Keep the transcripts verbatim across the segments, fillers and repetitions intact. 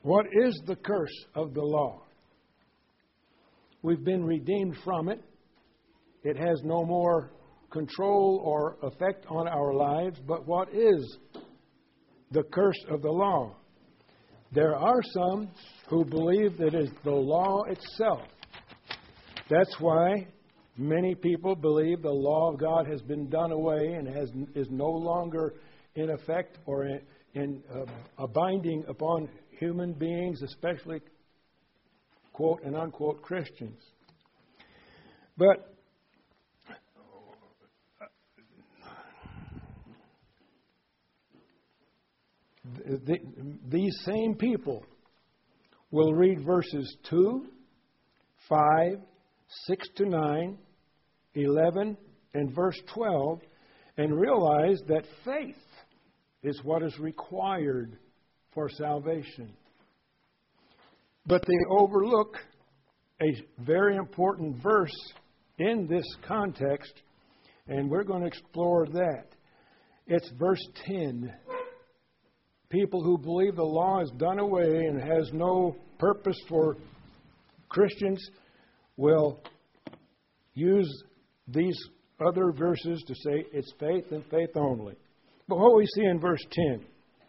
What is the curse of the law? We've been redeemed from it. It has no more control or effect on our lives. But what is the curse of the law? There are some who believe that it is the law itself. That's why many people believe the law of God has been done away and has, is no longer in effect or in, in uh, a binding upon human beings, especially, quote and unquote, Christians. But the, these same people will read verses two, five, six to nine, eleven, and verse twelve, and realize that faith is what is required for salvation. But they overlook a very important verse in this context, and we're going to explore that. It's verse ten. People who believe the law is done away and has no purpose for Christians will use these other verses to say it's faith and faith only. But what we see in verse ten,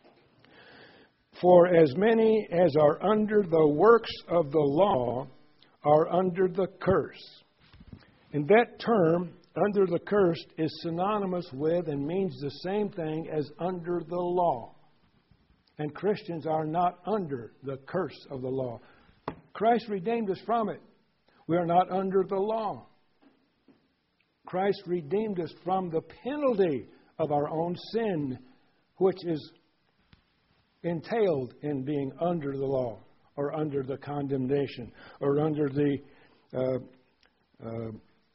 for as many as are under the works of the law are under the curse. And that term, under the curse, is synonymous with and means the same thing as under the law. And Christians are not under the curse of the law. Christ redeemed us from it. We are not under the law. Christ redeemed us from the penalty of our own sin, which is entailed in being under the law, or under the condemnation, or under the uh, uh,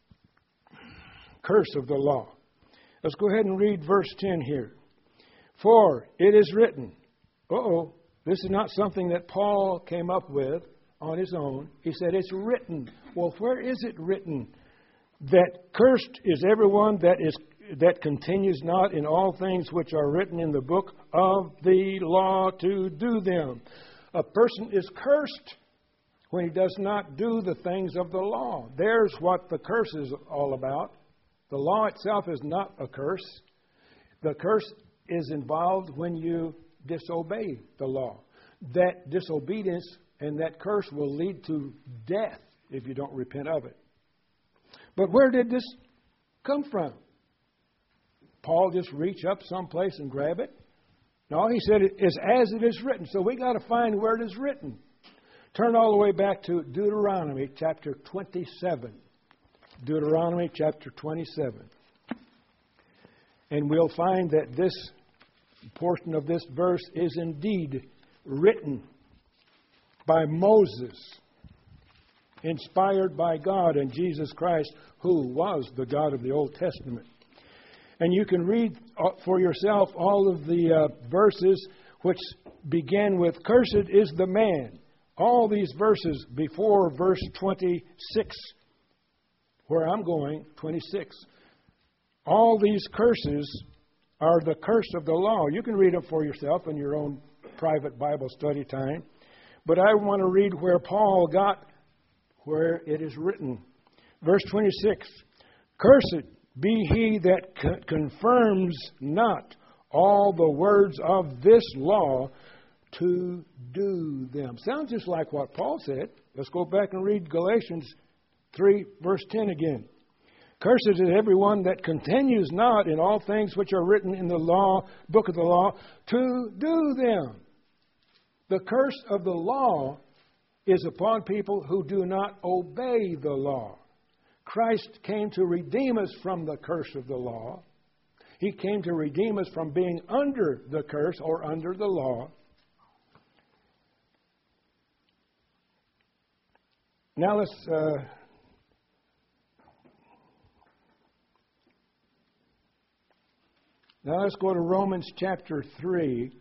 curse of the law. Let's go ahead and read verse ten here. For it is written, uh-oh, this is not something that Paul came up with on his own. He said it's written. Well, where is it written? That cursed is everyone that is that continues not in all things which are written in the book of the law to do them. A person is cursed when he does not do the things of the law. There's what the curse is all about. The law itself is not a curse. The curse is involved when you disobey the law. That disobedience and that curse will lead to death if you don't repent of it. But where did this come from? Paul just reach up someplace and grab it? No, he said it is as it is written. So we got to find where it is written. Turn all the way back to Deuteronomy chapter twenty-seven. Deuteronomy chapter twenty-seven. And we'll find that this portion of this verse is indeed written by Moses, inspired by God and Jesus Christ, who was the God of the Old Testament. And you can read for yourself all of the uh, verses which begin with, cursed is the man. All these verses before verse twenty-six, where I'm going, twenty-six. All these curses are the curse of the law. You can read them for yourself in your own private Bible study time. But I want to read where Paul got where it is written. Verse twenty-six, cursed be he that co- confirms not all the words of this law to do them. Sounds just like what Paul said. Let's go back and read Galatians three, verse ten again. Cursed is everyone that continues not in all things which are written in the law, book of the law, to do them. The curse of the law is upon people who do not obey the law. Christ came to redeem us from the curse of the law. He came to redeem us from being under the curse or under the law. Now let's uh, now let's go to Romans chapter three.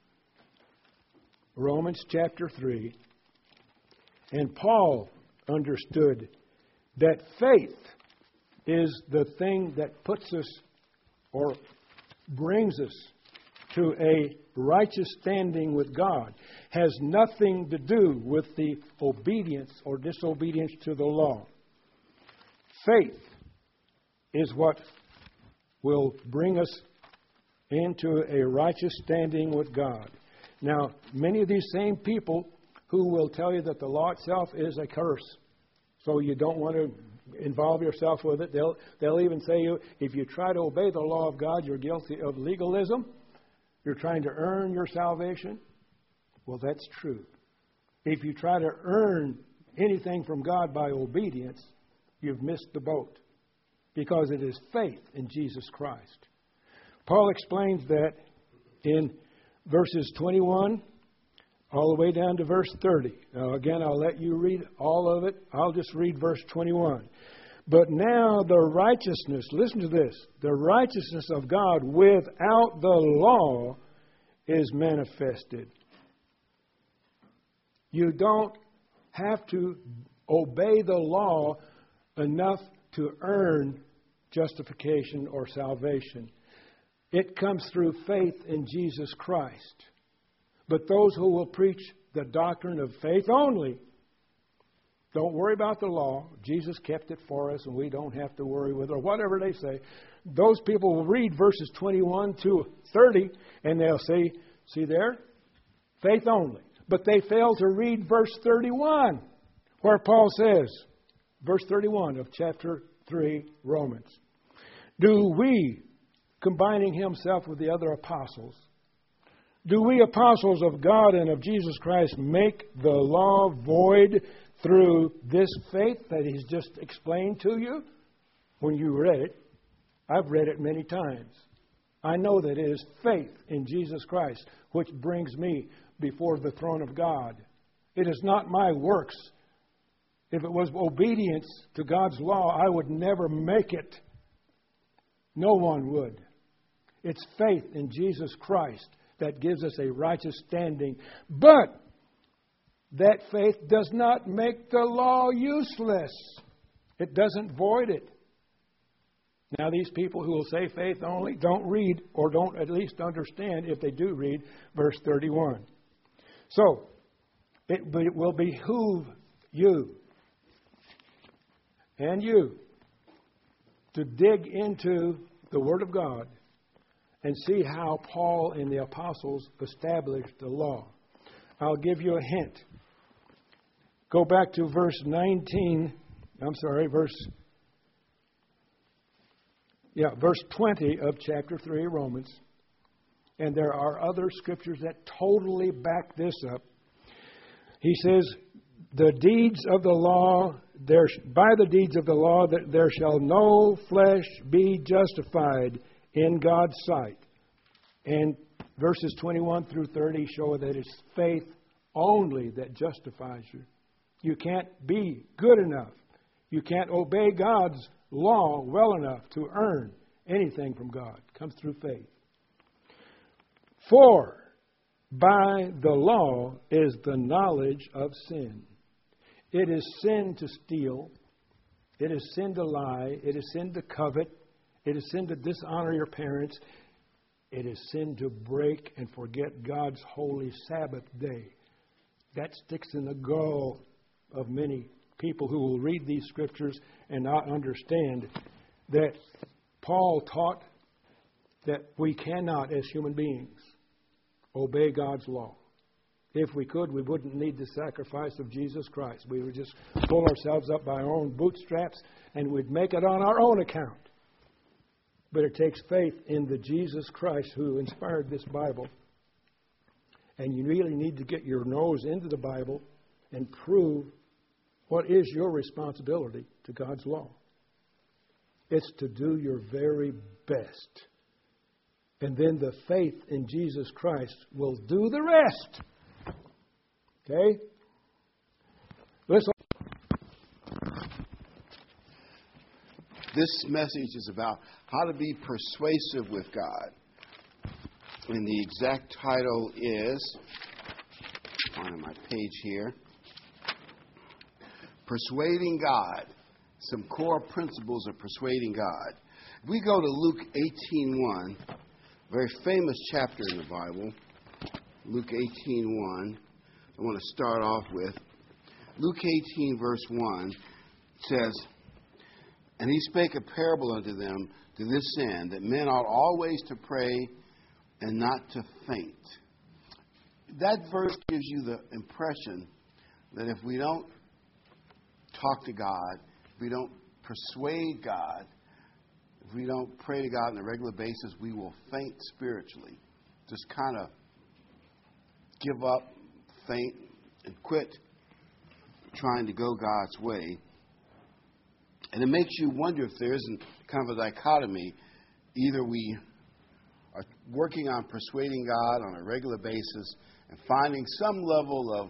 Romans chapter three. And Paul understood that faith is the thing that puts us or brings us to a righteous standing with God has nothing to do with the obedience or disobedience to the law. Faith is what will bring us into a righteous standing with God. Now, many of these same people who will tell you that the law itself is a curse, so you don't want to involve yourself with it. They'll, they'll even say you, if you try to obey the law of God, you're guilty of legalism. You're trying to earn your salvation. Well, that's true. If you try to earn anything from God by obedience, you've missed the boat, because it is faith in Jesus Christ. Paul explains that in verses twenty-one all the way down to verse thirty. Now, again, I'll let you read all of it. I'll just read verse twenty-one. But now the righteousness, listen to this, the righteousness of God without the law is manifested. You don't have to obey the law enough to earn justification or salvation. It comes through faith in Jesus Christ. But those who will preach the doctrine of faith only, don't worry about the law. Jesus kept it for us and we don't have to worry with it, or whatever they say. Those people will read verses twenty-one to thirty and they'll say, see there? Faith only. But they fail to read verse thirty-one, where Paul says, verse thirty-one of chapter three, Romans, do we, combining himself with the other apostles, do we apostles of God and of Jesus Christ make the law void through this faith that he's just explained to you when you read it? I've read it many times. I know that it is faith in Jesus Christ which brings me before the throne of God. It is not my works. If it was obedience to God's law, I would never make it. No one would. It's faith in Jesus Christ that gives us a righteous standing. But that faith does not make the law useless. It doesn't void it. Now, these people who will say faith only don't read, or don't at least understand, if they do read, verse thirty-one. So, it, it will behoove you and you to dig into the Word of God and see how Paul and the apostles established the law. I'll give you a hint. Go back to verse nineteen. I'm sorry, verse yeah, verse twenty of chapter three, Romans. And there are other scriptures that totally back this up. He says, the deeds of the law, there by the deeds of the law, that there shall no flesh be justified in God's sight. And verses twenty-one through thirty show that it's faith only that justifies you. You can't be good enough. You can't obey God's law well enough to earn anything from God. It comes through faith. For by the law is the knowledge of sin. It is sin to steal. It is sin to lie. It is sin to covet. It is sin to dishonor your parents. It is sin to break and forget God's holy Sabbath day. That sticks in the gall of many people who will read these scriptures and not understand that Paul taught that we cannot, as human beings, obey God's law. If we could, we wouldn't need the sacrifice of Jesus Christ. We would just pull ourselves up by our own bootstraps and we'd make it on our own account. But it takes faith in the Jesus Christ who inspired this Bible. And you really need to get your nose into the Bible and prove what is your responsibility to God's law. It's to do your very best. And then the faith in Jesus Christ will do the rest. Okay? Listen. This message is about how to be persuasive with God. And the exact title is, on my page here, Persuading God. Some core principles of persuading God. If we go to Luke eighteen one, very famous chapter in the Bible, Luke eighteen one. I want to start off with. Luke eighteen, verse one says, "And he spake a parable unto them to this end, that men ought always to pray and not to faint." That verse gives you the impression that if we don't talk to God, if we don't persuade God, if we don't pray to God on a regular basis, we will faint spiritually. Just kind of give up, faint, and quit trying to go God's way. And it makes you wonder if there isn't kind of a dichotomy. Either we are working on persuading God on a regular basis and finding some level of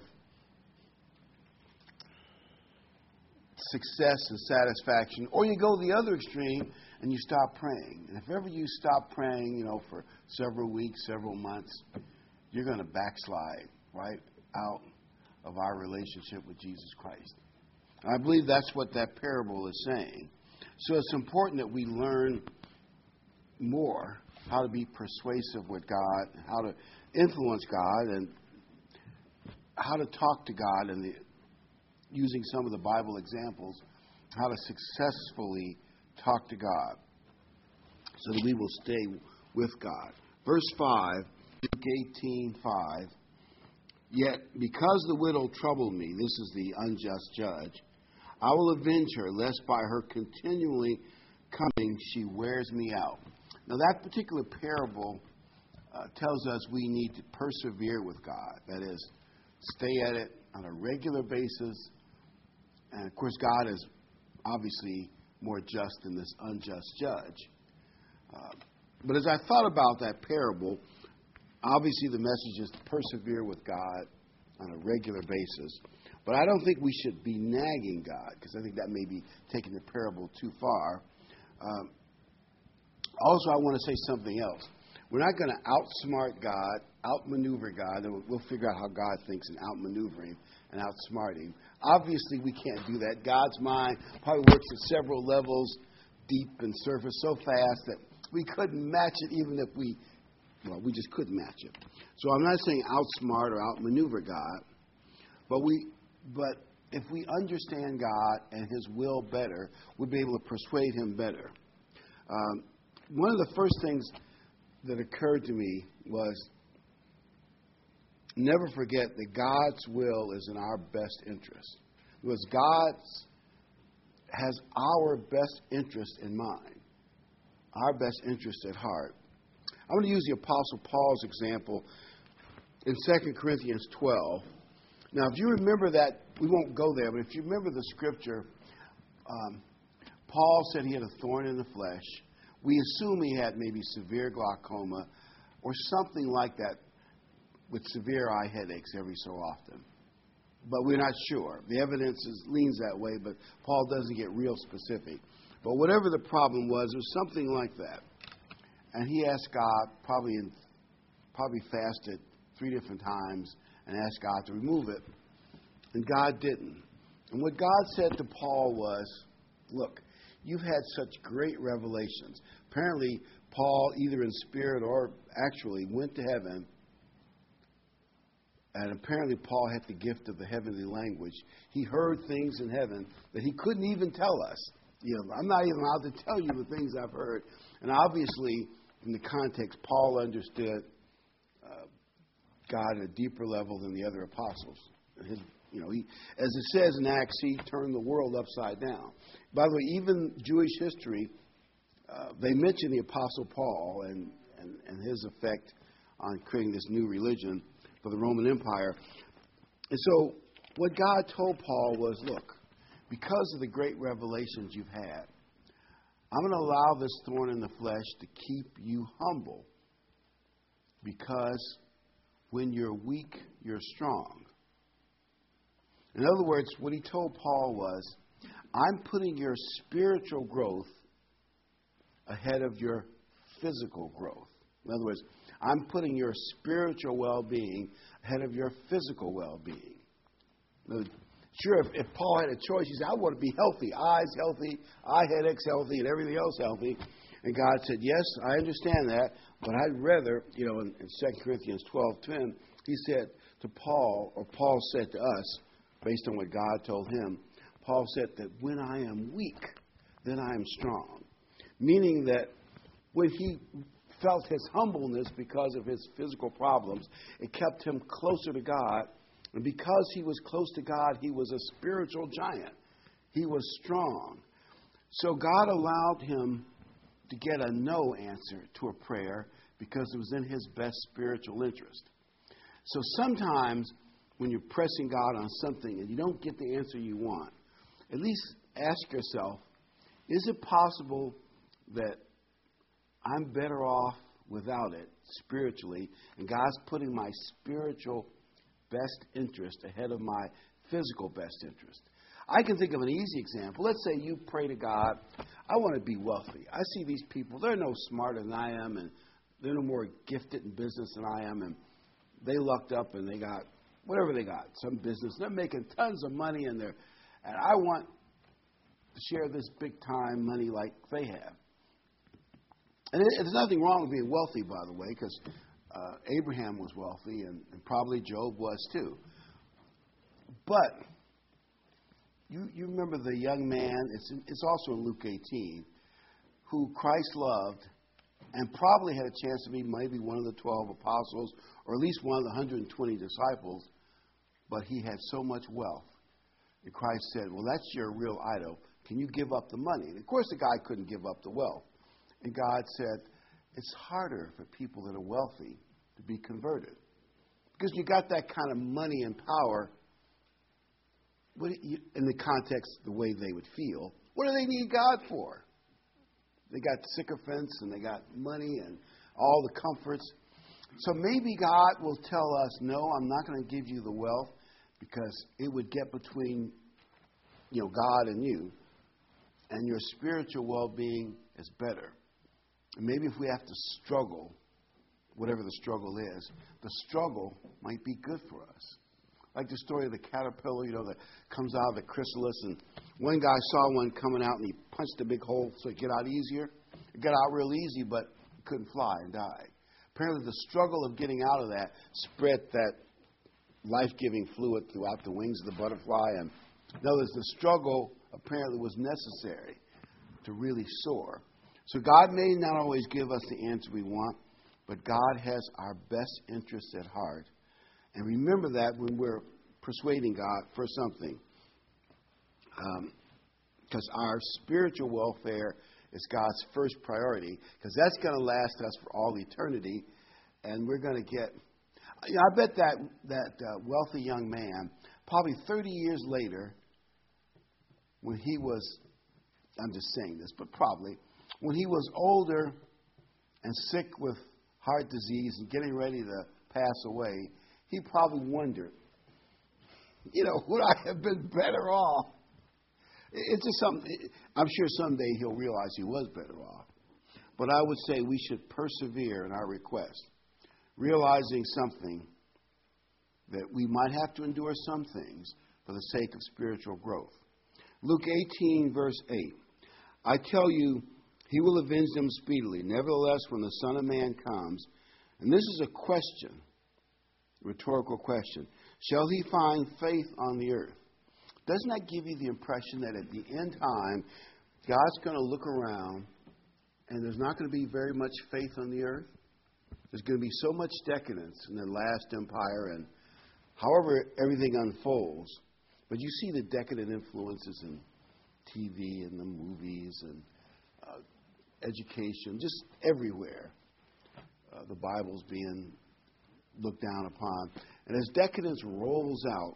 success and satisfaction, or you go the other extreme and you stop praying. And if ever you stop praying, you know, for several weeks, several months, you're going to backslide right out of our relationship with Jesus Christ. And I believe that's what that parable is saying. So it's important that we learn more how to be persuasive with God, how to influence God, and how to talk to God, and the, using some of the Bible examples, how to successfully talk to God so that we will stay with God. Verse five, Luke eighteen five. "Yet because the widow troubled me," this is the unjust judge, "I will avenge her, lest by her continually coming she wears me out." Now that particular parable uh, tells us we need to persevere with God. That is, stay at it on a regular basis. And of course, God is obviously more just than this unjust judge. Uh, but as I thought about that parable, obviously the message is to persevere with God on a regular basis. But I don't think we should be nagging God, because I think that may be taking the parable too far. Um, also, I want to say something else. We're not going to outsmart God, outmaneuver God, and we'll figure out how God thinks and outmaneuver Him and outsmart Him. Obviously, we can't do that. God's mind probably works at several levels, deep and surface, so fast that we couldn't match it even if we, well, we just couldn't match it. So I'm not saying outsmart or outmaneuver God, but we, but if we understand God and His will better, we'll be able to persuade Him better. Um, one of the first things that occurred to me was, never forget that God's will is in our best interest. Because God has our best interest in mind, our best interest at heart. I'm going to use the Apostle Paul's example in Second Corinthians twelve. Now, if you remember that, we won't go there, but if you remember the scripture, um, Paul said he had a thorn in the flesh. We assume he had maybe severe glaucoma or something like that, with severe eye headaches every so often. But we're not sure. The evidence is, leans that way, but Paul doesn't get real specific. But whatever the problem was, it was something like that. And he asked God, probably in, probably fasted three different times, and asked God to remove it. And God didn't. And what God said to Paul was, look, you've had such great revelations. Apparently, Paul, either in spirit or actually, went to heaven. And apparently Paul had the gift of the heavenly language. He heard things in heaven that he couldn't even tell us. You know, I'm not even allowed to tell you the things I've heard. And obviously, in the context, Paul understood uh, God at a deeper level than the other apostles. His, you know, he, as it says in Acts, he turned the world upside down. By the way, even Jewish history, uh, they mention the Apostle Paul and, and, and his effect on creating this new religion for the Roman Empire. And so what God told Paul was, look, because of the great revelations you've had, I'm going to allow this thorn in the flesh to keep you humble, because when you're weak, you're strong. In other words, what he told Paul was, I'm putting your spiritual growth ahead of your physical growth. In other words, I'm putting your spiritual well-being ahead of your physical well-being. Now, sure, if, if Paul had a choice, he said, I want to be healthy, eyes healthy, eye headaches healthy, and everything else healthy. And God said, yes, I understand that, but I'd rather, you know, in, in Second Corinthians twelve ten, he said to Paul, or Paul said to us, based on what God told him, Paul said that when I am weak, then I am strong. Meaning that when he felt his humbleness because of his physical problems, it kept him closer to God. And because he was close to God, he was a spiritual giant. He was strong. So God allowed him to get a no answer to a prayer because it was in his best spiritual interest. So sometimes when you're pressing God on something and you don't get the answer you want, at least ask yourself, is it possible that I'm better off without it spiritually, and God's putting my spiritual best interest ahead of my physical best interest? I can think of an easy example. Let's say you pray to God, I want to be wealthy. I see these people, they're no smarter than I am, and they're no more gifted in business than I am, and they lucked up and they got whatever they got, some business. They're making tons of money, and they're, and I want to share this big time money like they have. And it, there's nothing wrong with being wealthy, by the way, because uh, Abraham was wealthy, and, and probably Job was too. But you, you remember the young man, it's, it's also in Luke eighteen, who Christ loved and probably had a chance to be maybe one of the twelve apostles or at least one of the one hundred twenty disciples, but he had so much wealth. And Christ said, well, that's your real idol. Can you give up the money? And of course the guy couldn't give up the wealth. And God said, it's harder for people that are wealthy to be converted. Because you got that kind of money and power, what you, in the context, the way they would feel, what do they need God for? They got sycophants and they got money and all the comforts. So maybe God will tell us, no, I'm not going to give you the wealth because it would get between, you know, God and you, and your spiritual well-being is better. And maybe if we have to struggle, whatever the struggle is, the struggle might be good for us. Like the story of the caterpillar, you know, that comes out of the chrysalis, and one guy saw one coming out, and he punched a big hole so it get out easier. It got out real easy, but it couldn't fly and died. Apparently the struggle of getting out of that spread that life-giving fluid throughout the wings of the butterfly. And in other words, the struggle apparently was necessary to really soar. So God may not always give us the answer we want, but God has our best interests at heart. And remember that when we're persuading God for something. Because um, our spiritual welfare is God's first priority, because that's going to last us for all eternity. And we're going to get, you know, I bet that, that uh, wealthy young man, probably thirty years later, when he was, I'm just saying this, but probably, when he was older and sick with heart disease and getting ready to pass away, he probably wondered, you know, would I have been better off? It's just something, I'm sure someday he'll realize he was better off. But I would say we should persevere in our request, realizing something that we might have to endure some things for the sake of spiritual growth. Luke eighteen, verse eight. I tell you, he will avenge them speedily. Nevertheless, when the Son of Man comes, and this is a question, a rhetorical question, shall he find faith on the earth? Doesn't that give you the impression that at the end time, God's going to look around and there's not going to be very much faith on the earth? There's going to be so much decadence in the last empire and however everything unfolds. But you see the decadent influences in T V and the movies and uh, education, just everywhere. Uh, the Bible's being looked down upon. And as decadence rolls out,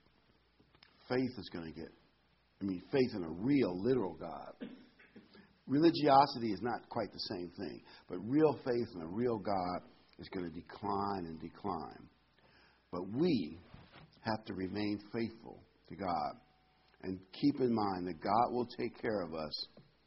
faith is going to get, I mean, faith in a real, literal God. Religiosity is not quite the same thing, but real faith in a real God is going to decline and decline. But we have to remain faithful to God and keep in mind that God will take care of us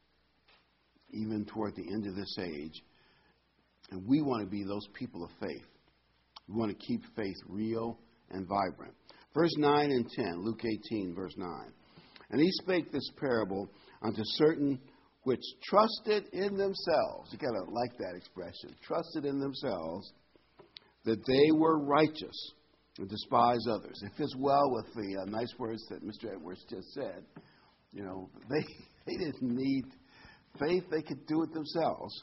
even toward the end of this age. And we want to be those people of faith. We want to keep faith real and vibrant. Verse nine and ten, Luke eighteen, verse nine. And he spake this parable unto certain which trusted in themselves. You got to like that expression. Trusted in themselves that they were righteous and despise others. It fits well with the uh, nice words that Mister Edwards just said. You know, they, they didn't need faith. They could do it themselves.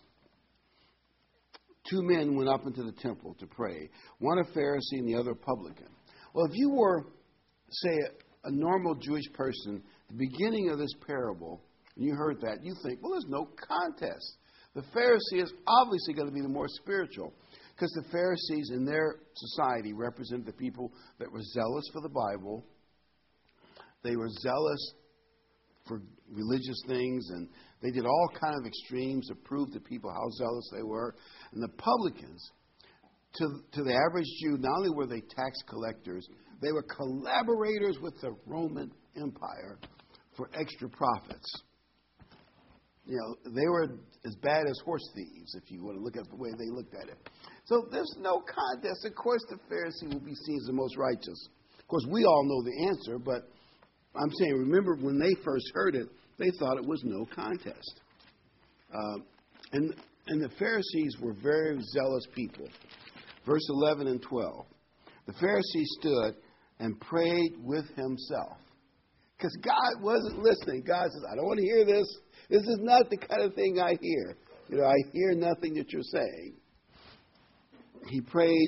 Two men went up into the temple to pray, one a Pharisee and the other a publican. Well, if you were, say, a, a normal Jewish person, the beginning of this parable, and you heard that, you think, well, there's no contest. The Pharisee is obviously going to be the more spiritual, because the Pharisees in their society represent the people that were zealous for the Bible. They were zealous for religious things, and they did all kind of extremes to prove to people how zealous they were. And the publicans, to, to the average Jew, not only were they tax collectors, they were collaborators with the Roman Empire for extra profits. You know, they were as bad as horse thieves, if you want to look at the way they looked at it. So there's no contest. Of course, the Pharisee will be seen as the most righteous. Of course, we all know the answer, but I'm saying, remember, when they first heard it, they thought it was no contest. Uh, and, and the Pharisees were very zealous people. Verse eleven and twelve. The Pharisee stood and prayed with himself. Because God wasn't listening. God says, I don't want to hear this. This is not the kind of thing I hear. You know, I hear nothing that you're saying. He prayed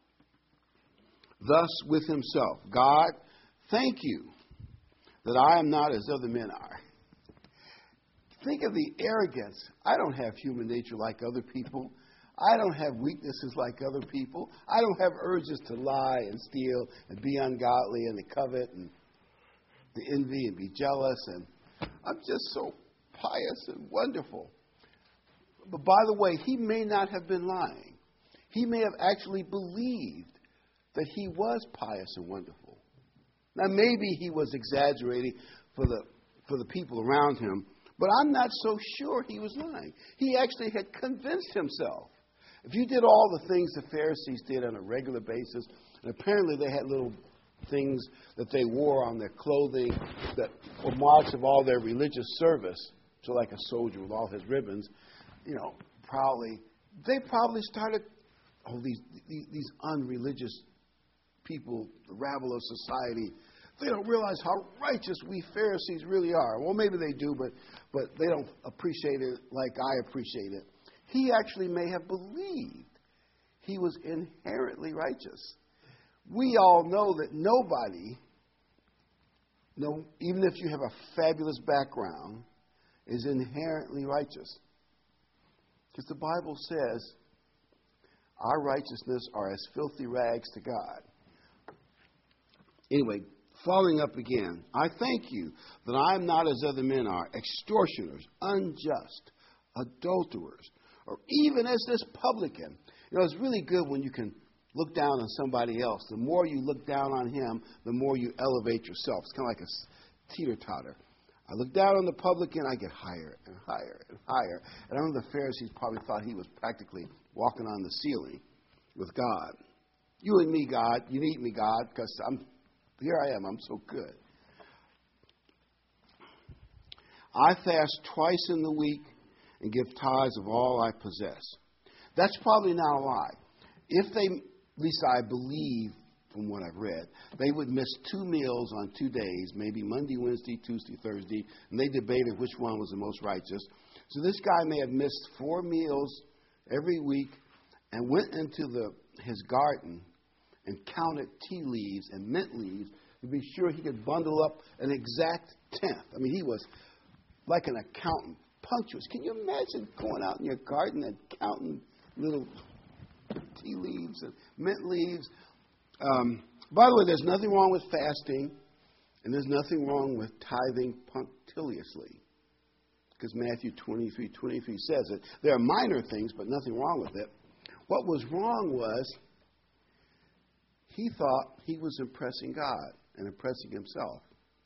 thus with himself. God, thank you that I am not as other men are. Think of the arrogance. I don't have human nature like other people. I don't have weaknesses like other people. I don't have urges to lie and steal and be ungodly and to covet and to envy and be jealous. And I'm just so pious and wonderful. But by the way, he may not have been lying. He may have actually believed that he was pious and wonderful. Now, maybe he was exaggerating for the for the people around him, but I'm not so sure he was lying. He actually had convinced himself. If you did all the things the Pharisees did on a regular basis, and apparently they had little things that they wore on their clothing that were marks of all their religious service, so like a soldier with all his ribbons, you know, probably, they probably started, oh, these, these, these unreligious people, the rabble of society, they don't realize how righteous we Pharisees really are. Well, maybe they do, but, but they don't appreciate it like I appreciate it. He actually may have believed he was inherently righteous. We all know that nobody, no, even if you have a fabulous background, is inherently righteous. Because the Bible says our righteousness are as filthy rags to God. Anyway, following up again, I thank you that I am not as other men are, extortioners, unjust, adulterers, or even as this publican. You know, it's really good when you can look down on somebody else. The more you look down on him, the more you elevate yourself. It's kind of like a teeter-totter. I look down on the publican, I get higher and higher and higher. And I know the Pharisees probably thought he was practically walking on the ceiling with God. You and me, God. You need me, God, because I'm here I am. I'm so good. I fast twice in the week and give tithes of all I possess. That's probably not a lie. If they, at least I believe from what I've read, they would miss two meals on two days, maybe Monday, Wednesday, Tuesday, Thursday, and they debated which one was the most righteous. So this guy may have missed four meals every week and went into the his garden and counted tea leaves and mint leaves to be sure he could bundle up an exact tenth. I mean, he was like an accountant, punctuous. Can you imagine going out in your garden and counting little tea leaves and mint leaves? Um, by the way, there's nothing wrong with fasting, and there's nothing wrong with tithing punctiliously, because Matthew twenty-three twenty-three says it. There are minor things, but nothing wrong with it. What was wrong was he thought he was impressing God and impressing himself.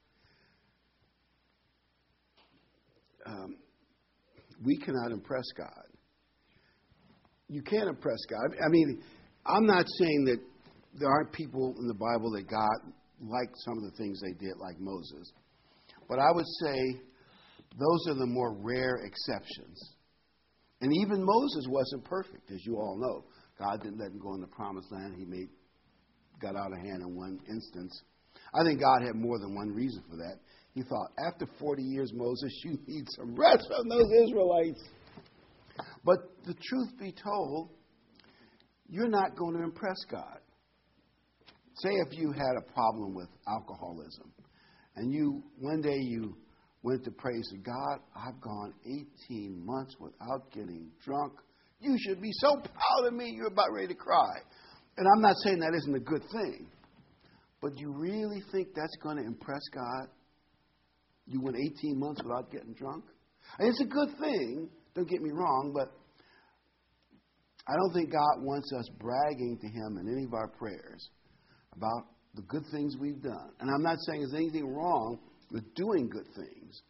Um, we cannot impress God. You can't impress God. I mean, I'm not saying that there aren't people in the Bible that God liked some of the things they did, like Moses. But I would say those are the more rare exceptions. And even Moses wasn't perfect, as you all know. God didn't let him go in the promised land. He made got out of hand in one instance. I think God had more than one reason for that. He thought, after forty years, Moses, you need some rest from those Israelites. But the truth be told, you're not going to impress God. Say if you had a problem with alcoholism, and you one day you went to pray and said, God, I've gone eighteen months without getting drunk. You should be so proud of me. You're about ready to cry. And I'm not saying that isn't a good thing. But do you really think that's going to impress God? You went eighteen months without getting drunk? And it's a good thing, don't get me wrong, but I don't think God wants us bragging to Him in any of our prayers about the good things we've done. And I'm not saying there's anything wrong with doing good things.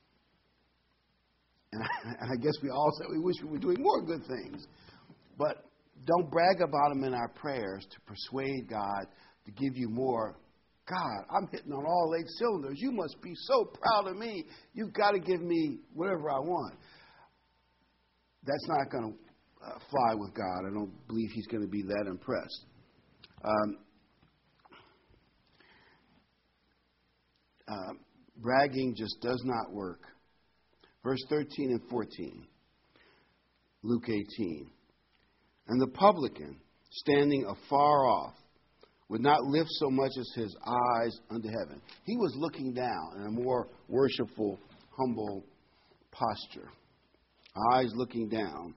And I, and I guess we all said we wish we were doing more good things. But don't brag about them in our prayers to persuade God to give you more. God, I'm hitting on all eight cylinders. You must be so proud of me. You've got to give me whatever I want. That's not going to uh, fly with God. I don't believe He's going to be that impressed. Um, uh, bragging just does not work. Verse thirteen and fourteen, Luke eighteen. And the publican, standing afar off, would not lift so much as his eyes unto heaven. He was looking down in a more worshipful, humble posture. Eyes looking down.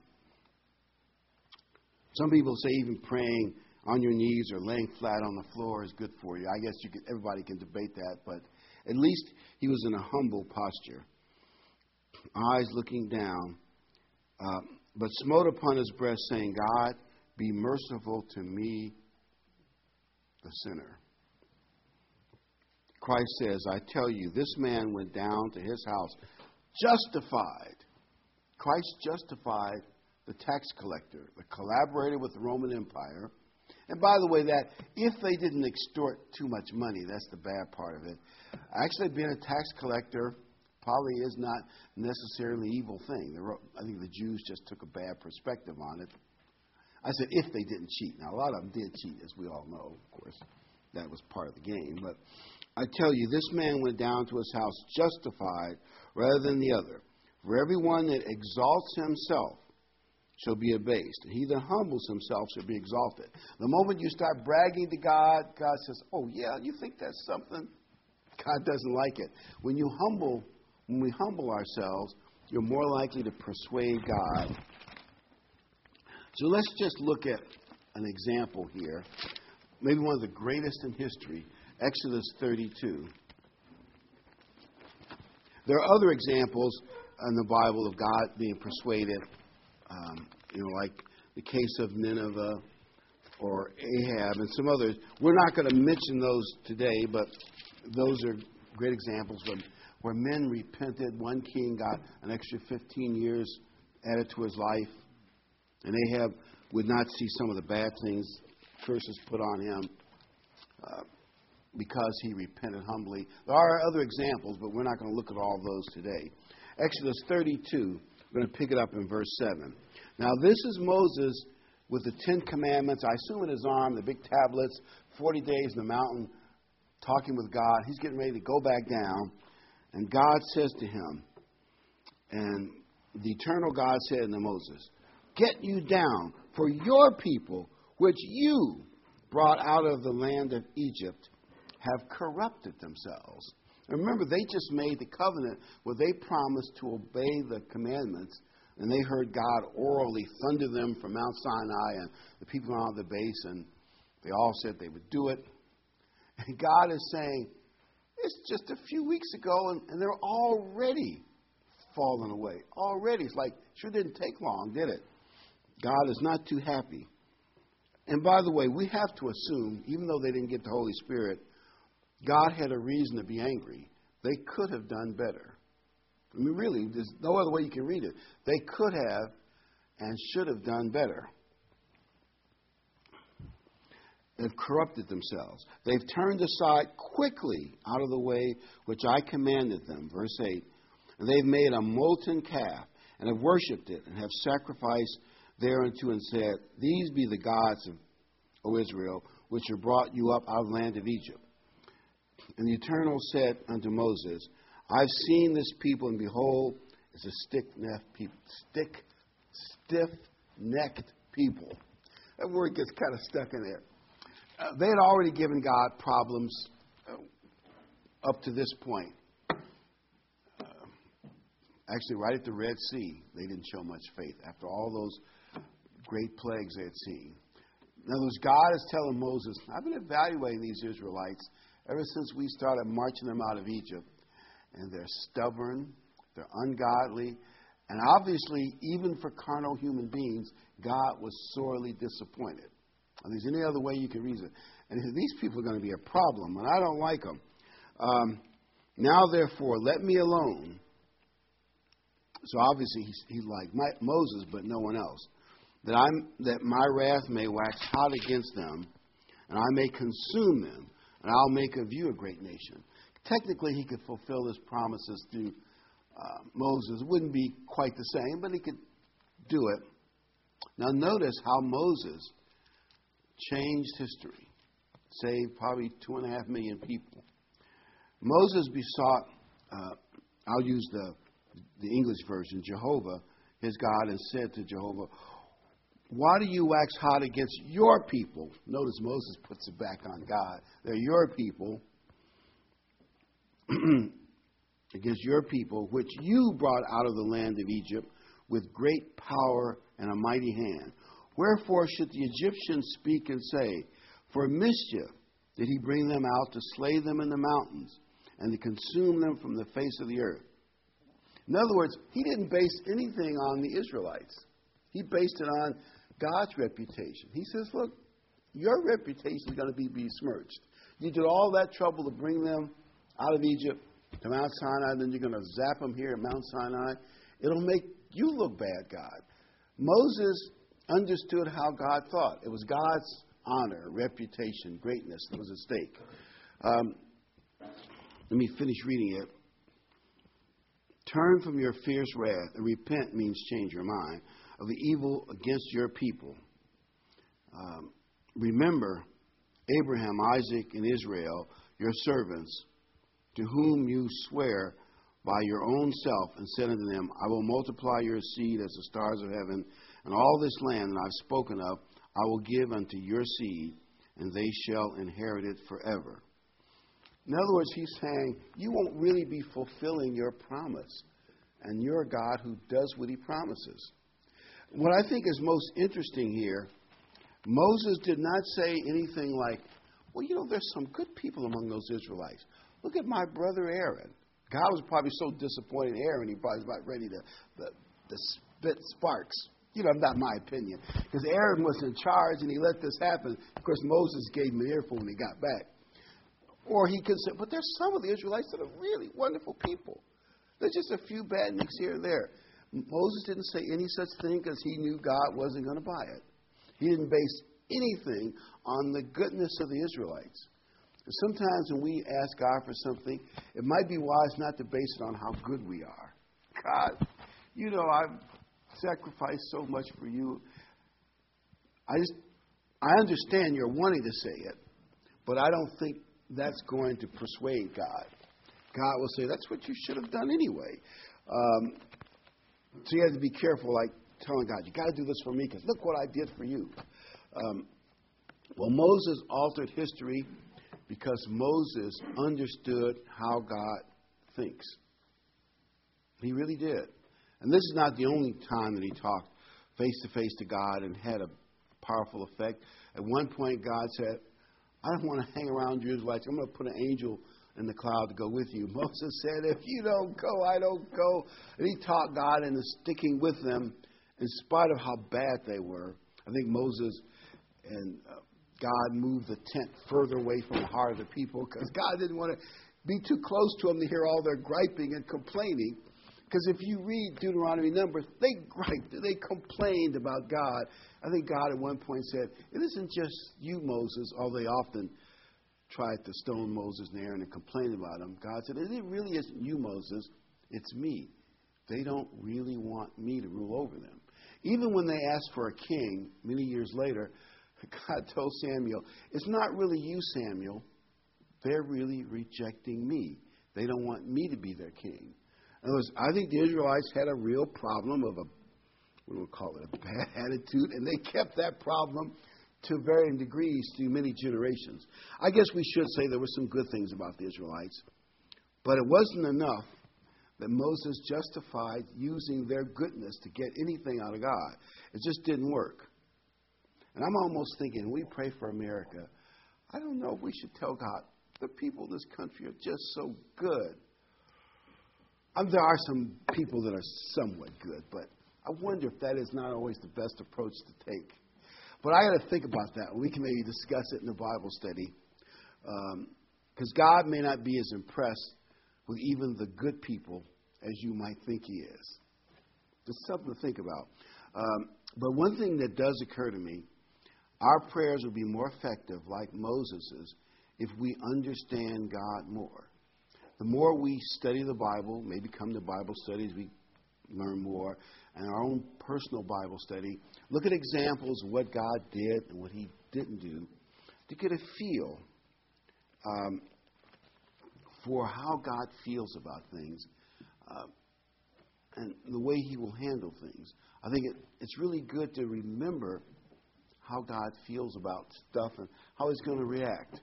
Some people say even praying on your knees or laying flat on the floor is good for you. I guess you could, everybody can debate that, but at least he was in a humble posture. Eyes looking down, uh, but smote upon his breast, saying, God, be merciful to me, the sinner. Christ says, I tell you, this man went down to his house justified. Christ justified the tax collector, the collaborator with the Roman Empire. And by the way, that if they didn't extort too much money, that's the bad part of it. Actually, being a tax collector probably is not necessarily an evil thing. I think the Jews just took a bad perspective on it. I said if they didn't cheat. Now, a lot of them did cheat, as we all know, of course. That was part of the game. But I tell you, this man went down to his house justified rather than the other. For everyone that exalts himself shall be abased, and he that humbles himself shall be exalted. The moment you start bragging to God, God says, oh, yeah, you think that's something? God doesn't like it. When you humble, when we humble ourselves, you're more likely to persuade God. So let's just look at an example here, maybe one of the greatest in history, Exodus thirty-two. There are other examples in the Bible of God being persuaded, um, you know, like the case of Nineveh or Ahab and some others. We're not going to mention those today, but those are great examples of where men repented. One king got an extra fifteen years added to his life. And Ahab would not see some of the bad things, curses put on him, uh, because he repented humbly. There are other examples, but we're not going to look at all those today. Exodus thirty-two, we're going to pick it up in verse seven. Now, this is Moses with the Ten Commandments, I assume in his arm, the big tablets, forty days in the mountain, talking with God. He's getting ready to go back down. And God says to him, and the eternal God said unto Moses, get you down, for your people, which you brought out of the land of Egypt, have corrupted themselves. And remember, they just made the covenant where they promised to obey the commandments, and they heard God orally thunder them from Mount Sinai, and the people on the base, and they all said they would do it. And God is saying, it's just a few weeks ago, and, and they're already fallen away. Already. It's like, sure didn't take long, did it? God is not too happy. And by the way, we have to assume, even though they didn't get the Holy Spirit, God had a reason to be angry. They could have done better. I mean, really, there's no other way you can read it. They could have and should have done better. They've corrupted themselves. They've turned aside quickly out of the way which I commanded them. Verse eight. And they've made a molten calf, and have worshipped it, and have sacrificed thereunto, and said, These be the gods of, O Israel, which have brought you up out of the land of Egypt. And the Eternal said unto Moses, I've seen this people, and behold, it's a stiff-necked people. Stick, stiff-necked people. That word gets kind of stuck in there. Uh, they had already given God problems uh, up to this point. Uh, actually, right at the Red Sea, they didn't show much faith after all those great plagues they had seen. In other words, God is telling Moses, I've been evaluating these Israelites ever since we started marching them out of Egypt. And they're stubborn, they're ungodly, and obviously, even for carnal human beings, God was sorely disappointed. If there's any other way you can reason it. And he said, these people are going to be a problem, and I don't like them. Um, now, therefore, let me alone. So obviously, he's, he's like my, Moses, but no one else. That, I'm, that my wrath may wax hot against them, and I may consume them, and I'll make of you a great nation. Technically, he could fulfill his promises through uh, Moses. It wouldn't be quite the same, but he could do it. Now, notice how Moses changed history, saved probably two and a half million people. Moses besought, uh, I'll use the, the English version, Jehovah, his God, and said to Jehovah, why do you wax hot against your people? Notice Moses puts it back on God. They're your people. Against your people, which you brought out of the land of Egypt with great power and a mighty hand. Wherefore should the Egyptians speak and say, for mischief did he bring them out to slay them in the mountains and to consume them from the face of the earth? In other words, he didn't base anything on the Israelites. He based it on God's reputation. He says, look, your reputation is going to be besmirched. You did all that trouble to bring them out of Egypt to Mount Sinai, then you're going to zap them here at Mount Sinai. It'll make you look bad, God. Moses understood how God thought. It was God's honor, reputation, greatness that was at stake. Um, let me finish reading it. Turn from your fierce wrath, and repent means change your mind, of the evil against your people. Um, remember Abraham, Isaac, and Israel, your servants, to whom you swear by your own self, and said unto them, I will multiply your seed as the stars of heaven, and all this land that I've spoken of I will give unto your seed, and they shall inherit it forever. In other words, he's saying, you won't really be fulfilling your promise, and you're a God who does what he promises. What I think is most interesting here, Moses did not say anything like, well, you know, there's some good people among those Israelites. Look at my brother Aaron. God was probably so disappointed in Aaron, he probably was about ready to, to, to spit sparks. You know, not my opinion. Because Aaron was in charge and he let this happen. Of course, Moses gave him an earful when he got back. Or he could say, but there's some of the Israelites that are really wonderful people. There's just a few bad nicks here and there. Moses didn't say any such thing because he knew God wasn't going to buy it. He didn't base anything on the goodness of the Israelites. Sometimes when we ask God for something, it might be wise not to base it on how good we are. God, you know, I've sacrificed so much for you. I just, I understand you're wanting to say it, but I don't think that's going to persuade God. God will say, that's what you should have done anyway. Um, so you have to be careful, like telling God, you got to do this for me because look what I did for you. Um, well, Moses altered history because Moses understood how God thinks. He really did. And this is not the only time that he talked face-to-face to God and had a powerful effect. At one point, God said, I don't want to hang around you Israelites. I'm going to put an angel in the cloud to go with you. Moses said, if you don't go, I don't go. And he taught God into sticking with them in spite of how bad they were. I think Moses and uh, God moved the tent further away from the heart of the people because God didn't want to be too close to them to hear all their griping and complaining. Because if you read Deuteronomy Numbers, they griped, they complained about God. I think God at one point said, it isn't just you, Moses, although they often tried to stone Moses and Aaron and complain about him. God said, it really isn't you, Moses. It's me. They don't really want me to rule over them. Even when they asked for a king many years later, God told Samuel, it's not really you, Samuel. They're really rejecting me. They don't want me to be their king. In other words, I think the Israelites had a real problem of a, what do we call it, a bad attitude, and they kept that problem to varying degrees through many generations. I guess we should say there were some good things about the Israelites, but it wasn't enough that Moses justified using their goodness to get anything out of God. It just didn't work. And I'm almost thinking, when we pray for America, I don't know if we should tell God, the people of this country are just so good. Um, there are some people that are somewhat good, but I wonder if that is not always the best approach to take. But I got to think about that. We can maybe discuss it in the Bible study. Because um, God may not be as impressed with even the good people as you might think He is. Just something to think about. Um, but one thing that does occur to me, our prayers will be more effective, like Moses's, if we understand God more. The more we study the Bible, maybe come to Bible studies, we learn more, and our own personal Bible study, look at examples of what God did and what He didn't do, to get a feel um, for how God feels about things uh, and the way He will handle things. I think it, it's really good to remember how God feels about stuff and how He's going to react.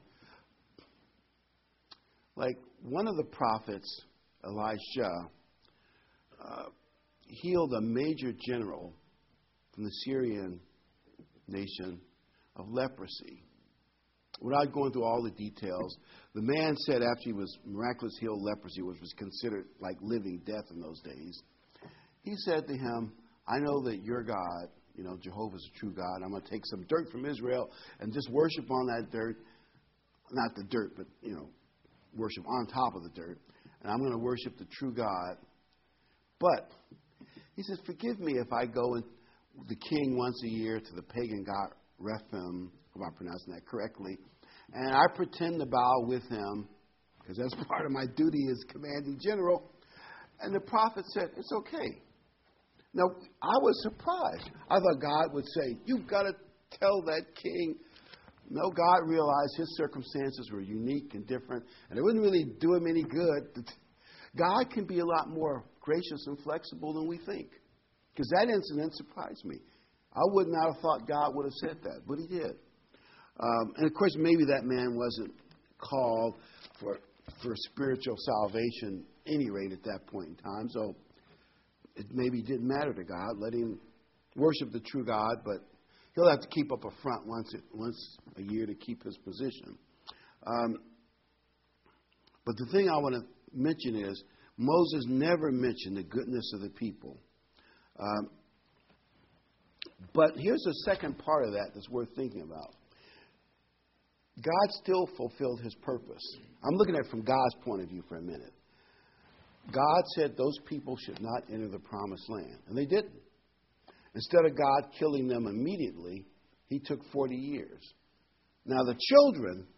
Like one of the prophets, Elisha, uh, healed a major general from the Syrian nation of leprosy. Without going through all the details, the man said after he was miraculously healed leprosy, which was considered like living death in those days, he said to him, I know that your God, you know, Jehovah's a true God. I'm going to take some dirt from Israel and just worship on that dirt. Not the dirt, but, you know, worship on top of the dirt. And I'm going to worship the true God. But he says, forgive me if I go in the king once a year to the pagan god Rephaim, if I'm pronouncing that correctly, and I pretend to bow with him, because that's part of my duty as commanding general. And the prophet said, it's okay. Now, I was surprised. I thought God would say, you've got to tell that king. No, God realized his circumstances were unique and different, and it wouldn't really do him any good. God can be a lot more gracious and flexible than we think, because that incident surprised me. I would not have thought God would have said that, but He did. Um, and, of course, maybe that man wasn't called for, for spiritual salvation at any rate at that point in time, so it maybe didn't matter to God. Let him worship the true God, but he'll have to keep up a front once once a year to keep his position. Um, but the thing I want to mention is Moses never mentioned the goodness of the people. Um, but here's the second part of that that's worth thinking about. God still fulfilled His purpose. I'm looking at it from God's point of view for a minute. God said those people should not enter the promised land, and they didn't. Instead of God killing them immediately, He took forty years. Now the children,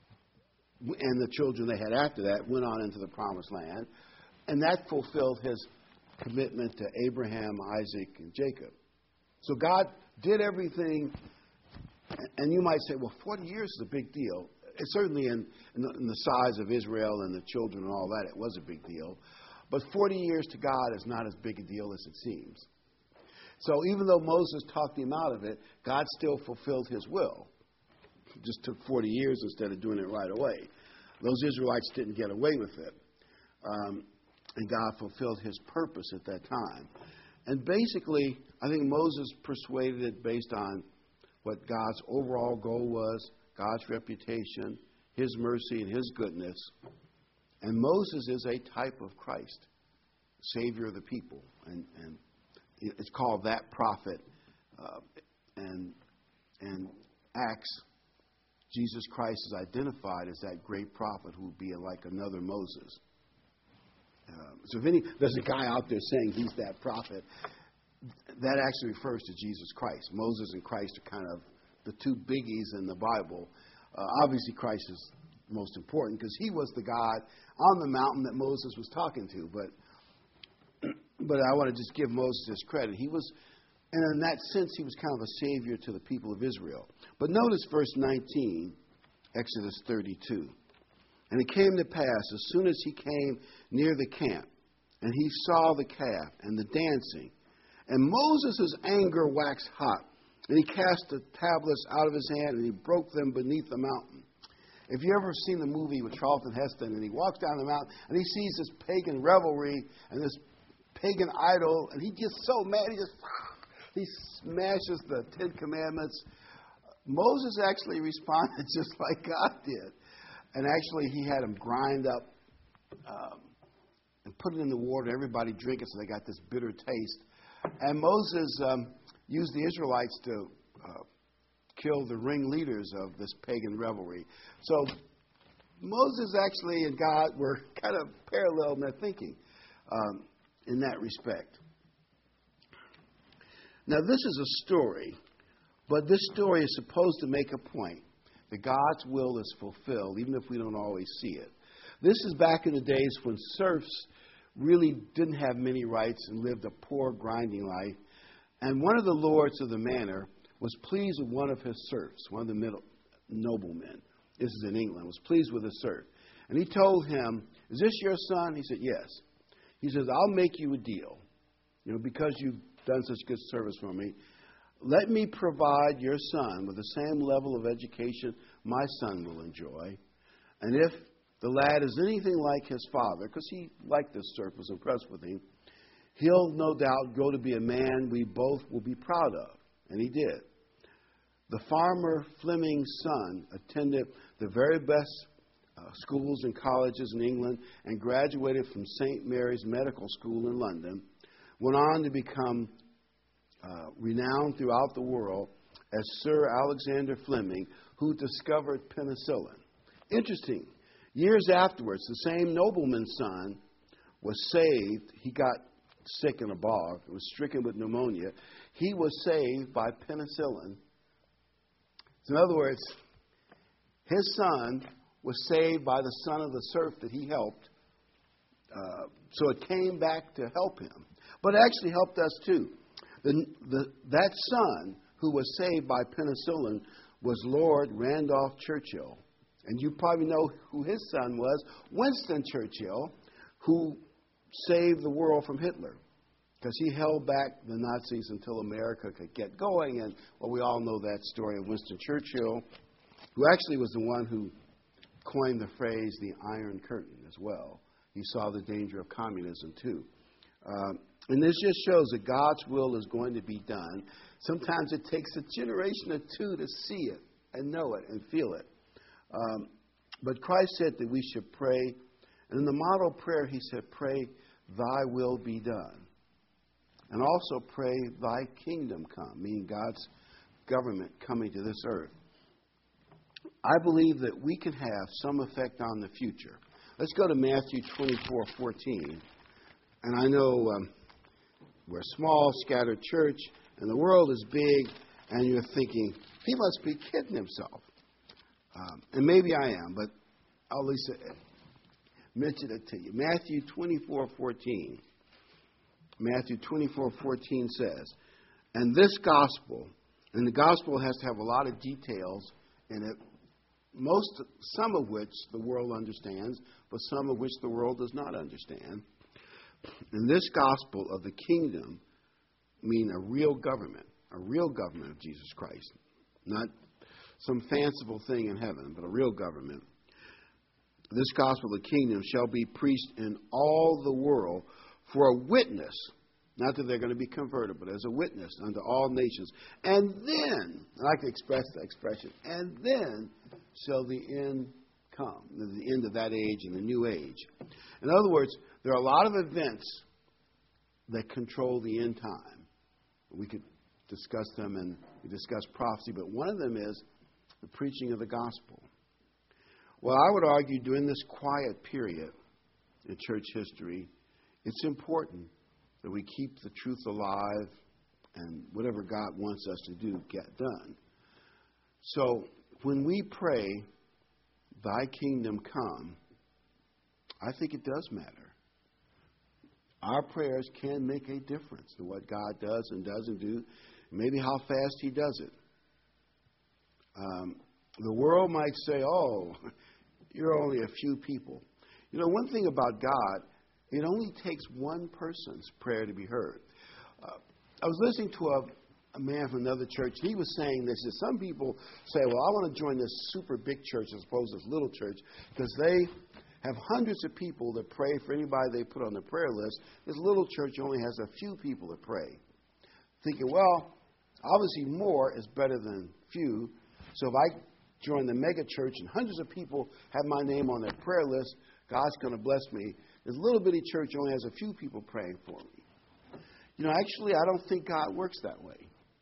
and the children they had after that, went on into the promised land, and that fulfilled His commitment to Abraham, Isaac, and Jacob. So God did everything, and you might say, well, forty years is a big deal. It's certainly in, in, the, in the size of Israel and the children and all that, it was a big deal. But forty years to God is not as big a deal as it seems. So even though Moses talked him out of it, God still fulfilled His will. It just took forty years instead of doing it right away. Those Israelites didn't get away with it. Um, and God fulfilled His purpose at that time. And basically, I think Moses persuaded it based on what God's overall goal was, God's reputation, His mercy, and His goodness. And Moses is a type of Christ, Savior of the people. And, and it's called that prophet. Uh, and, and Acts, Jesus Christ is identified as that great prophet who would be like another Moses. Uh, so if any, there's a guy out there saying he's that prophet, that actually refers to Jesus Christ. Moses and Christ are kind of the two biggies in the Bible. Uh, obviously, Christ is most important because He was the God on the mountain that Moses was talking to. But but I want to just give Moses his credit. He was, and in that sense, he was kind of a savior to the people of Israel. But notice verse nineteen, Exodus thirty-two. And it came to pass, as soon as he came near the camp, and he saw the calf and the dancing, and Moses' anger waxed hot, and he cast the tablets out of his hand, and he broke them beneath the mountain. If you ever seen the movie with Charlton Heston, and he walks down the mountain, and he sees this pagan revelry, and this pagan idol, and he gets so mad, he just, he smashes the Ten Commandments. Moses actually responded just like God did. And actually, he had them grind up um, and put it in the water. Everybody drink it, so they got this bitter taste. And Moses um, used the Israelites to uh, kill the ringleaders of this pagan revelry. So Moses actually and God were kind of parallel in their thinking um, in that respect. Now, this is a story, but this story is supposed to make a point. That God's will is fulfilled, even if we don't always see it. This is back in the days when serfs really didn't have many rights and lived a poor, grinding life. And one of the lords of the manor was pleased with one of his serfs, one of the middle noblemen. This is in England. Was pleased with a serf. And he told him, "Is this your son?" He said, "Yes." He says, "I'll make you a deal. You know, because you've done such good service for me. Let me provide your son with the same level of education my son will enjoy. And if the lad is anything like his father," because he liked this serf, was impressed with him, "he'll no doubt grow to be a man we both will be proud of." And he did. The farmer Fleming's son attended the very best uh, schools and colleges in England and graduated from Saint Mary's Medical School in London, went on to become Uh, renowned throughout the world as Sir Alexander Fleming, who discovered penicillin. Interesting. Years afterwards, the same nobleman's son was saved. He got sick in a bog, was stricken with pneumonia. He was saved by penicillin. So in other words, his son was saved by the son of the serf that he helped. Uh, so it came back to help him. But it actually helped us too. The, the, that son who was saved by penicillin was Lord Randolph Churchill. And you probably know who his son was, Winston Churchill, who saved the world from Hitler. Because he held back the Nazis until America could get going. And, well, we all know that story of Winston Churchill, who actually was the one who coined the phrase the Iron Curtain as well. He saw the danger of communism, too. Um, And this just shows that God's will is going to be done. Sometimes it takes a generation or two to see it and know it and feel it. Um, but Christ said that we should pray. And in the model prayer, he said, "Pray, thy will be done." And also pray, thy kingdom come, meaning God's government coming to this earth. I believe that we can have some effect on the future. Let's go to Matthew twenty-four fourteen. And I know... Um, We're a small, scattered church, and the world is big, and you're thinking, he must be kidding himself. Um, and maybe I am, but I'll at least mention it to you. Matthew twenty-four fourteen. Matthew twenty-four fourteen says, "And this gospel," and the gospel has to have a lot of details in it, most, some of which the world understands, but some of which the world does not understand. And this gospel of the kingdom mean a real government, a real government of Jesus Christ. Not some fanciful thing in heaven, but a real government. This gospel of the kingdom shall be preached in all the world for a witness, not that they're going to be converted, but as a witness unto all nations. And then, I like to express that expression, and then shall the end come, the end of that age and the new age. In other words, there are a lot of events that control the end time. We could discuss them, and we discuss prophecy, but one of them is the preaching of the gospel. Well, I would argue during this quiet period in church history, it's important that we keep the truth alive and whatever God wants us to do, get done. So when we pray, thy kingdom come, I think it does matter. our prayers can make a difference to what God does and doesn't do, maybe how fast He does it. Um, the world might say, oh, you're only a few people. You know, one thing about God, it only takes one person's prayer to be heard. Uh, I was listening to a, a man from another church, and he was saying this, that some people say, well, I want to join this super big church as opposed to this little church, because they have hundreds of people that pray for anybody they put on the prayer list. This little church only has a few people that pray. Thinking, well, obviously more is better than few, so if I join the mega church and hundreds of people have my name on their prayer list, God's going to bless me. This little bitty church only has a few people praying for me. You know, actually, I don't think God works that way.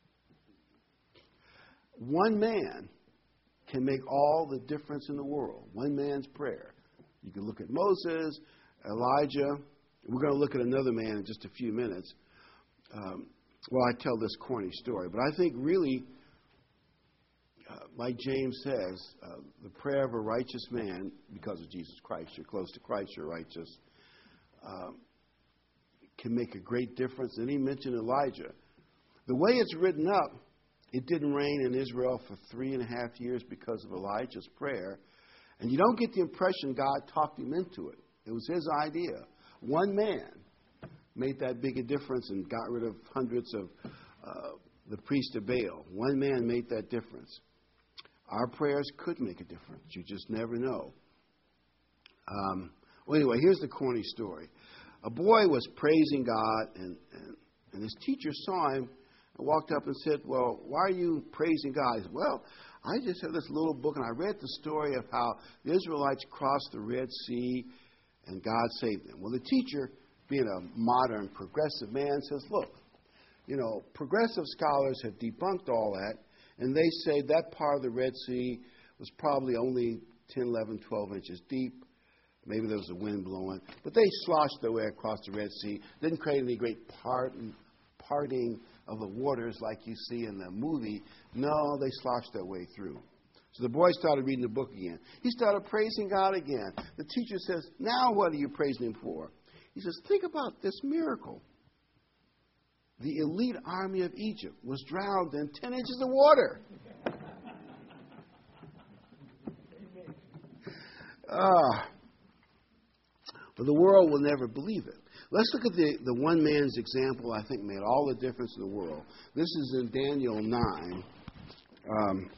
One man can make all the difference in the world. One man's prayer. You can look at Moses, Elijah. We're going to look at another man in just a few minutes. Um, well, I tell this corny story, but I think really, uh, like James says, uh, the prayer of a righteous man, because of Jesus Christ, you're close to Christ, you're righteous, um, can make a great difference. And he mentioned Elijah. The way it's written up, it didn't rain in Israel for three and a half years because of Elijah's prayer. And you don't get the impression God talked him into it. It was his idea. One man made that big a difference and got rid of hundreds of uh, the priest of Baal. One man made that difference. Our prayers could make a difference. You just never know. Um, well, anyway, here's the corny story. A boy was praising God, and, and, and his teacher saw him and walked up and said, well, why are you praising God? He said, well, I just have this little book, and I read the story of how the Israelites crossed the Red Sea and God saved them. Well, the teacher, being a modern, progressive man, says, look, you know, progressive scholars have debunked all that, and they say that part of the Red Sea was probably only ten, eleven, twelve inches deep. Maybe there was a wind blowing. But they sloshed their way across the Red Sea. Didn't create any great part, parting of the waters like you see in the movie. No, they sloshed their way through. So the boy started reading the book again. He started praising God again. The teacher says, now what are you praising Him for? He says, think about this miracle. The elite army of Egypt was drowned in ten inches of water. Ah. But the world will never believe it. Let's look at the, the one man's example I think made all the difference in the world. This is in Daniel nine. Um,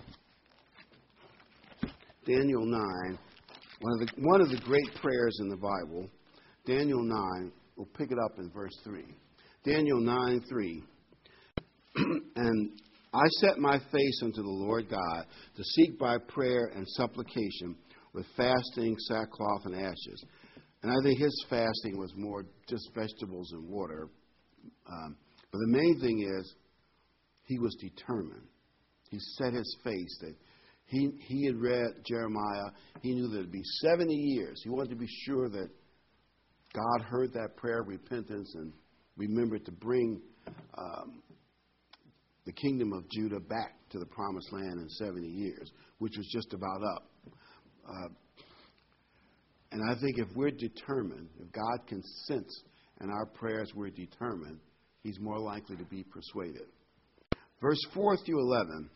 Daniel nine, one of, the, one of the great prayers in the Bible. Daniel nine, we'll pick it up in verse three. Daniel nine three. And I set my face unto the Lord God to seek by prayer and supplication with fasting, sackcloth, and ashes. And I think his fasting was more just vegetables and water. Um, but the main thing is he was determined. He set his face that he, he had read Jeremiah. He knew that it would be seventy years. He wanted to be sure that God heard that prayer of repentance and remembered to bring um, the kingdom of Judah back to the promised land in seventy years, which was just about up. Uh, And I think if we're determined, if God can sense in our prayers we're determined, He's more likely to be persuaded. Verse four through eleven.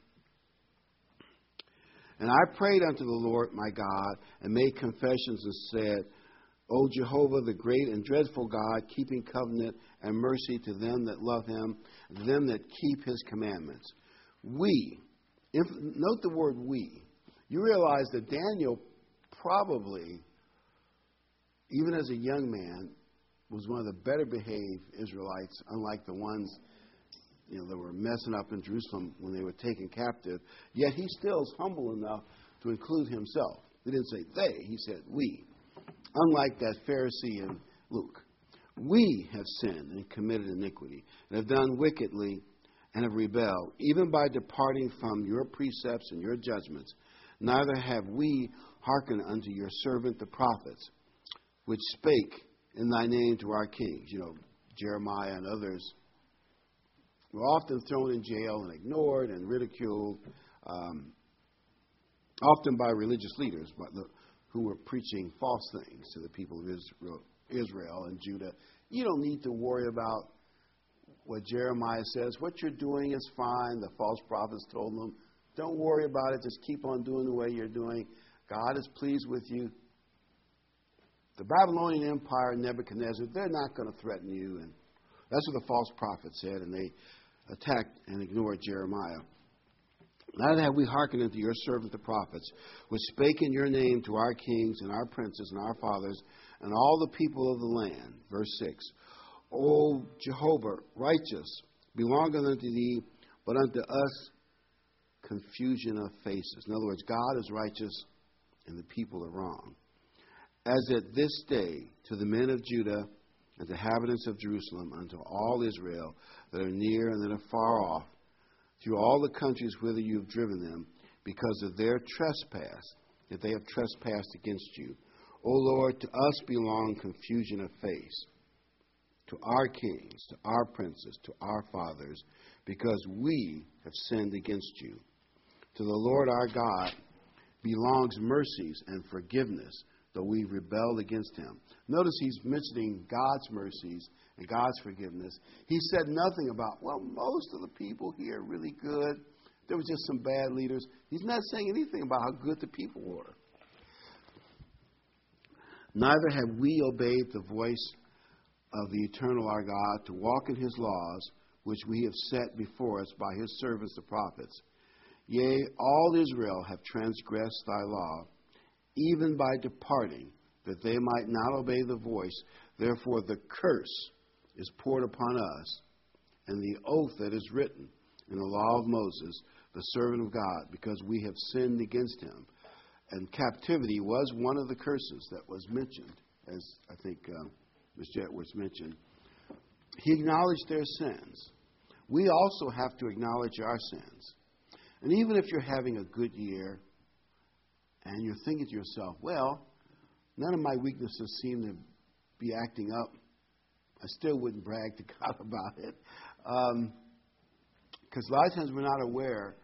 And I prayed unto the Lord my God, and made confessions, and said, O Jehovah, the great and dreadful God, keeping covenant and mercy to them that love Him, and to them that keep His commandments. We, if, note the word we. You realize that Daniel probably, even as a young man, was one of the better behaved Israelites, unlike the ones, you know, that were messing up in Jerusalem when they were taken captive. Yet he still is humble enough to include himself. He didn't say they, he said we. Unlike that Pharisee in Luke. We have sinned and committed iniquity, and have done wickedly, and have rebelled, even by departing from your precepts and your judgments. Neither have we hearkened unto your servant the prophets, which spake in thy name to our kings. You know, Jeremiah and others were often thrown in jail and ignored and ridiculed, um, often by religious leaders but the, who were preaching false things to the people of Israel, Israel and Judah, you don't need to worry about what Jeremiah says. What you're doing is fine. The false prophets told them, don't worry about it. Just keep on doing the way you're doing. God is pleased with you. The Babylonian Empire, Nebuchadnezzar, they're not going to threaten you. And that's what the false prophet said, and they attacked and ignored Jeremiah. Neither have we hearkened unto your servants the prophets, which spake in your name to our kings and our princes and our fathers and all the people of the land. Verse six. O Jehovah, righteous, belongeth unto thee, but unto us confusion of faces. In other words, God is righteous and the people are wrong. As at this day, to the men of Judah and the inhabitants of Jerusalem, unto all Israel that are near and that are far off, through all the countries whither you have driven them, because of their trespass, that they have trespassed against you. O Lord, to us belong confusion of face, to our kings, to our princes, to our fathers, because we have sinned against you. To the Lord our God belongs mercies and forgiveness, though we rebelled against him. Notice he's mentioning God's mercies and God's forgiveness. He said nothing about, well, most of the people here are really good. There were just some bad leaders. He's not saying anything about how good the people were. Neither have we obeyed the voice of the eternal our God to walk in his laws, which we have set before us by his servants the prophets. Yea, all Israel have transgressed thy law, even by departing, that they might not obey the voice. Therefore the curse is poured upon us, and the oath that is written in the law of Moses, the servant of God, because we have sinned against him. And captivity was one of the curses that was mentioned, as I think uh, Miz Jetworth mentioned. He acknowledged their sins. We also have to acknowledge our sins. And even if you're having a good year, and you're thinking to yourself, well, none of my weaknesses seem to be acting up, I still wouldn't brag to God about it. Because um, a lot of times we're not aware.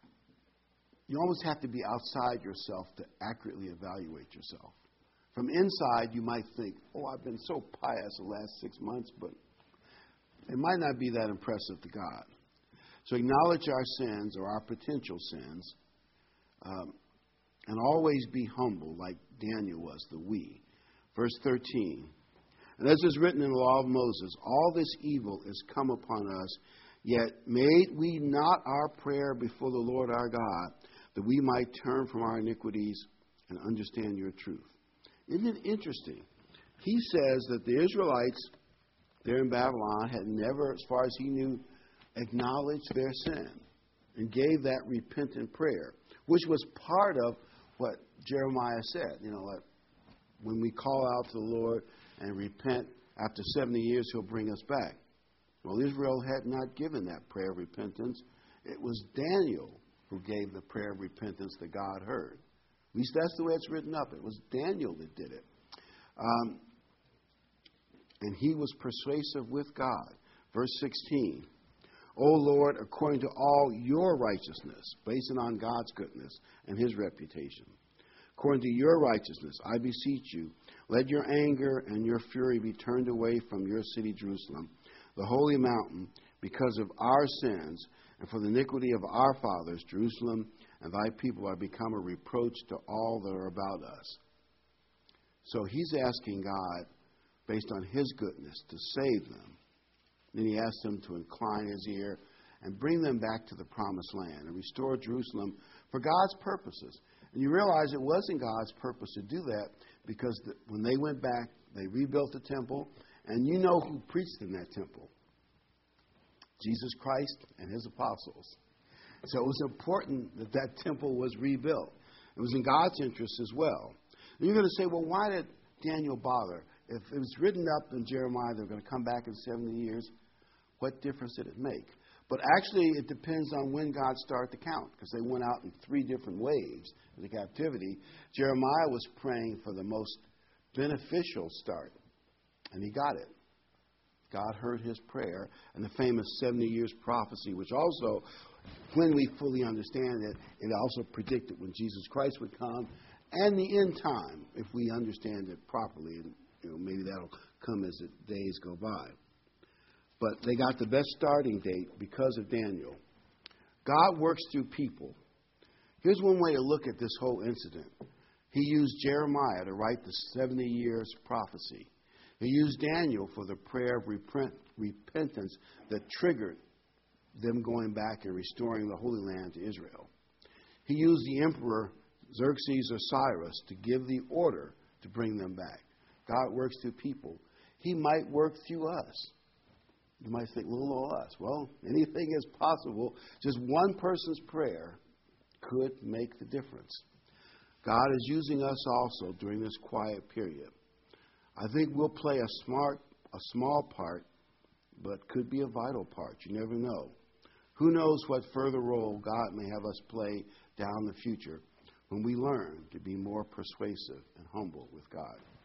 You almost have to be outside yourself to accurately evaluate yourself. From inside, you might think, oh, I've been so pious the last six months, but it might not be that impressive to God. So acknowledge our sins or our potential sins. Um, And always be humble like Daniel was, the we. Verse thirteen. And as is written in the law of Moses, all this evil is come upon us, yet made we not our prayer before the Lord our God, that we might turn from our iniquities and understand your truth. Isn't it interesting? He says that the Israelites there in Babylon had never, as far as he knew, acknowledged their sin and gave that repentant prayer, which was part of what Jeremiah said. You know, like when we call out to the Lord and repent, after seventy years, he'll bring us back. Well, Israel had not given that prayer of repentance. It was Daniel who gave the prayer of repentance that God heard. At least that's the way it's written up. It was Daniel that did it. Um, and he was persuasive with God. Verse sixteen. O Lord, according to all your righteousness, based on God's goodness and his reputation, according to your righteousness, I beseech you, let your anger and your fury be turned away from your city, Jerusalem, the holy mountain, because of our sins and for the iniquity of our fathers. Jerusalem and thy people are become a reproach to all that are about us. So he's asking God, based on his goodness, to save them. Then he asked them to incline his ear and bring them back to the promised land and restore Jerusalem for God's purposes. And you realize it wasn't God's purpose to do that because the, when they went back, they rebuilt the temple. And you know who preached in that temple? Jesus Christ and his apostles. So it was important that that temple was rebuilt. It was in God's interest as well. And you're going to say, well, why did Daniel bother? If it was written up in Jeremiah, they're going to come back in seventy years, what difference did it make? But actually, it depends on when God started to count, because they went out in three different waves in the captivity. Jeremiah was praying for the most beneficial start, and he got it. God heard his prayer, and the famous seventy years prophecy, which also, when we fully understand it, it also predicted when Jesus Christ would come and the end time, if we understand it properly. And you know, maybe that'll come as the days go by. But they got the best starting date because of Daniel. God works through people. Here's one way to look at this whole incident. He used Jeremiah to write the seventy years prophecy. He used Daniel for the prayer of repent, repentance that triggered them going back and restoring the Holy Land to Israel. He used the emperor Xerxes or Cyrus to give the order to bring them back. God works through people. He might work through us. You might think, little old us. Well, anything is possible. Just one person's prayer could make the difference. God is using us also during this quiet period. I think we'll play a smart, a small part, but could be a vital part. You never know. Who knows what further role God may have us play down the future when we learn to be more persuasive and humble with God.